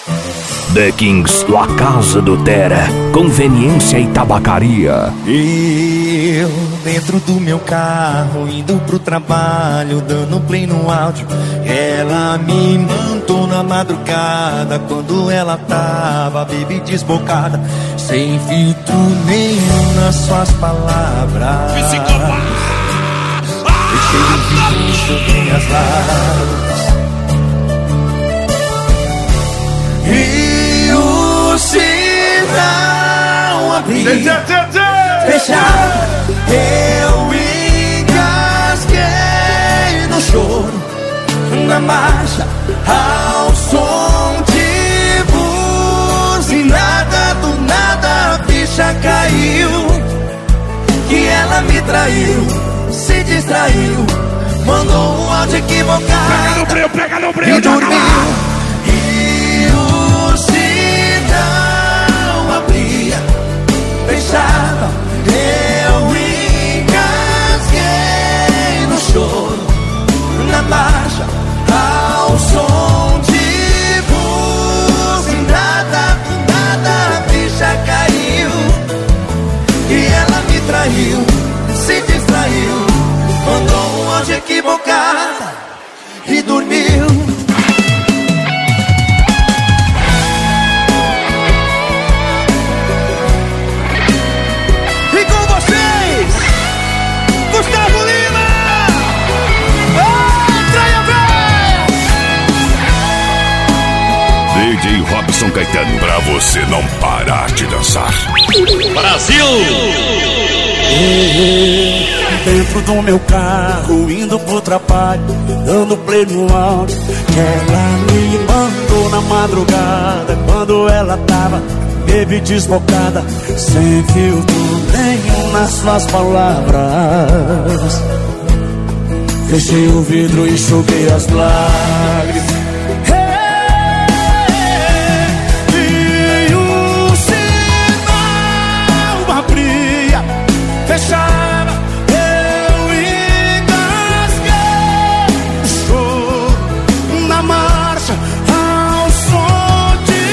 The Kings, La Casa do Terra, conveniência e tabacaria. Eu, dentro do meu carro, indo pro trabalho, dando play no áudio. Ela me mandou na madrugada, quando ela tava, baby, desbocada, sem filtro nenhum nas suas palavras. Deixei o vídeo sobre as lágrimas. E o sinal abrir, fechar, eu engasguei no choro, na marcha, ao som de buzinada. Do nada a ficha caiu, que ela me traiu, se distraiu, mandou um áudio equivocado, Pega no brilho, e dormiu. O sinal abria, fechava, eu engasguei no choro, na marcha, ao som de buzinada. Do nada a ficha caiu, e ela me traiu, se distraiu, mandou um áudio equivocado e dormiu. DJ Robson Caetano, pra você não parar de dançar. Brasil! Dentro do meu carro, indo pro trabalho, dando play no áudio. Ela me mandou na madrugada, quando ela tava, baby, desbocada, sem filtro nenhum nas suas palavras. Fechei o vidro e enxuguei as lágrimas. Fechava, eu engasguei no choro, na marcha, ao som de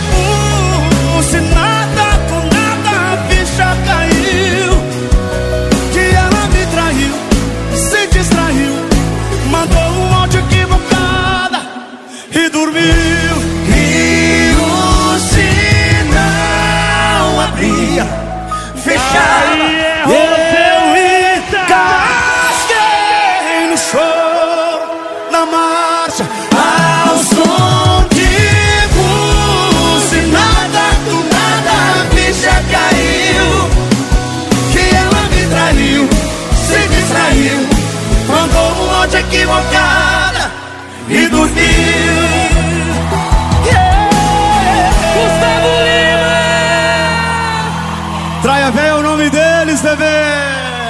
buzinada. Do nada a ficha caiu, que ela me traiu, se distraiu, mandou um áudio equivocada e dormiu. E o sinal abria, fechava, eu engasguei no choro, na marcha, ao som de buzinada. Do nada a ficha caiu, que ela me traiu, se distraiu, mandou um áudio equivocada e dormiu. Traia Véia é o nome deles, bebê.